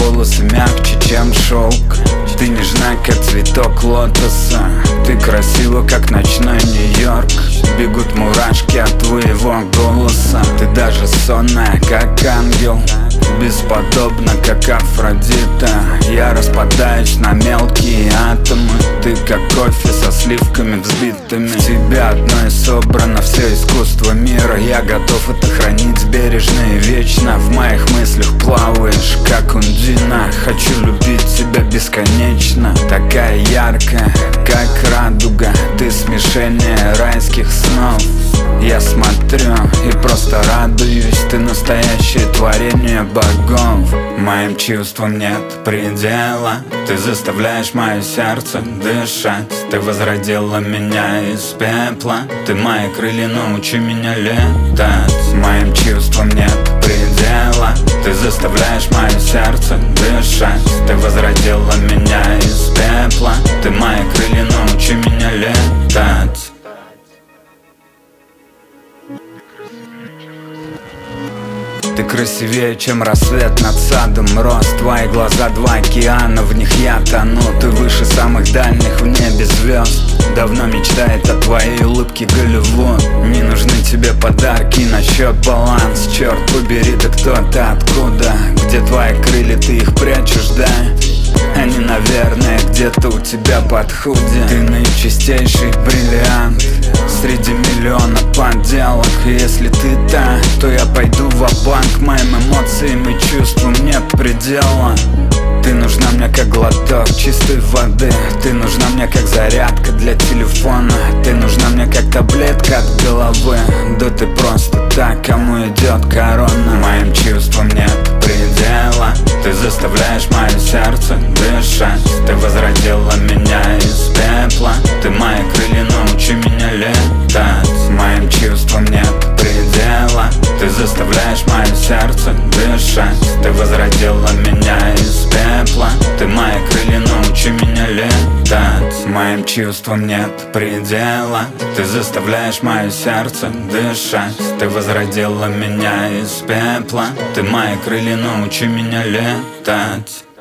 волосы мягче, чем шелк. Ты нежна, как цветок лотоса. Ты красива, как ночной Нью-Йорк. Бегут мурашки от твоего голоса. Ты даже сонная, как ангел, бесподобна, как Афродита. Я распадаюсь на мелкие атомы. Ты как кофе со сливками взбитыми. В тебя одно и собрано все искусство мира. Я готов это хранить бережно и вечно. В моих мыслях плаваешь, как Ундина. Хочу любить тебя бесконечно. Такая яркая, как радуга. Ты смешение райских снов. Я смотрю и просто радуюсь. Ты настоящее творение богов. Моим чувствам нет предела. Ты заставляешь мое сердце дышать. Ты возродила меня из пепла. Ты мои крылья, научи меня летать. Моим чувствам нет предела. Ты заставляешь мое сердце дышать. Ты возродила меня из пепла. Ты мои крылья, научи меня летать. Ты красивее, чем рассвет над садом. Рост, твои глаза, два океана, в них я тону. Ты выше самых дальних в небе звезд. Давно мечтает о твоей улыбке Голливуд. Не нужны тебе подарки на счет баланс. Черт побери, да кто ты, откуда? Где твои крылья, ты их прячешь, да? Они, наверное, где-то у тебя под худи. Ты наичистейший бриллиант среди миллиона подделок. И если ты та, то я пойду ва-банк. Моим эмоциям и чувствам нет предела. Ты нужна мне как глоток чистой воды. Ты нужна мне как зарядка для телефона. Ты нужна мне как таблетка от головы. Да ты просто так, кому идет корона. Моим чувствам нет предела. Ты заставляешь мое сердце дышать. Ты возродила меня из пепла. Ты мои крылья, научи меня летать. Моим чувствам нет предела. Ты заставляешь мое сердце дышать. Ты возродила меня из пепла. Ты мои крылья, научи меня летать. Моим чувствам нет предела. Ты заставляешь мое сердце дышать. Ты возродила меня из пепла. Ты мои крылья, научи меня летать.